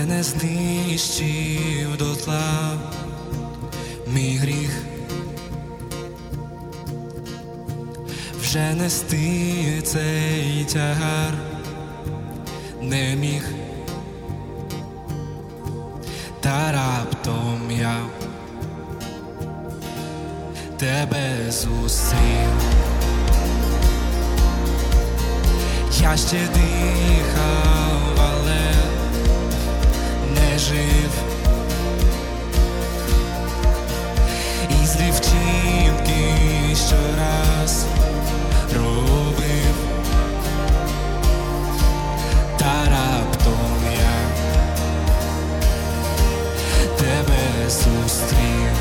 мене знищив дотла мій гріх, вже нести цей тягар не міг, та раптом я тебе зустрів. Я ще дихав, але не жив, і злі вчинки щораз робив, та раптом я тебе зустрів.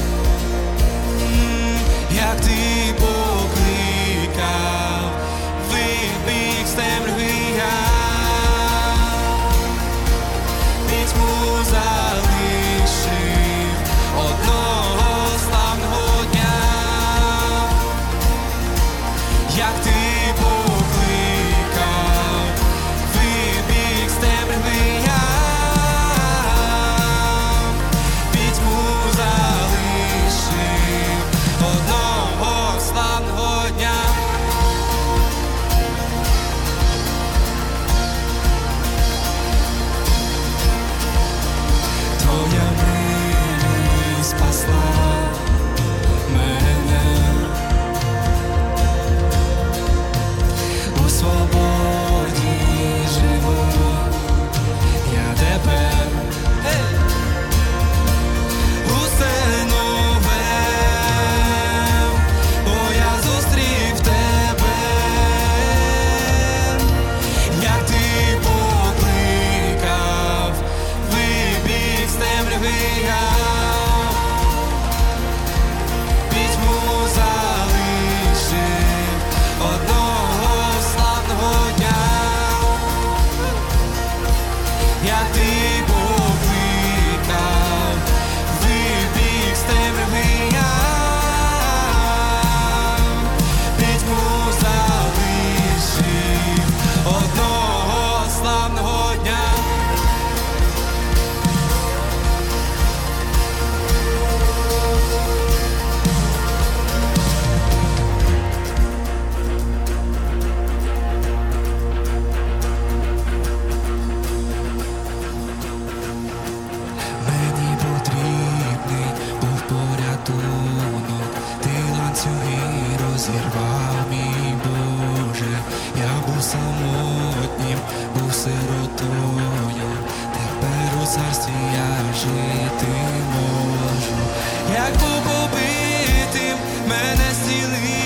Як ти покликав, вибіг з темряви я, пітьму залишив одного славного дня. Як ти покликав, вибіг з темряви я, пітьму залишив одного славного дня. Твоя милість спасла мене, у свободі живу я тепер. Усе нове, бо я зустрів тебе. Як ти покликав, вибіг з темряви я, пітьму залишив одного славного дня. Як ти покликав, вибіг з темряви я, пітьму залишив одного славного дня. Мені потрібний був порятунок, ти ланцюги розірвав, мій Боже. Я був самотнім, був сиротою, тепер у царстві я жити можу. Як був побитим, мене зцілив.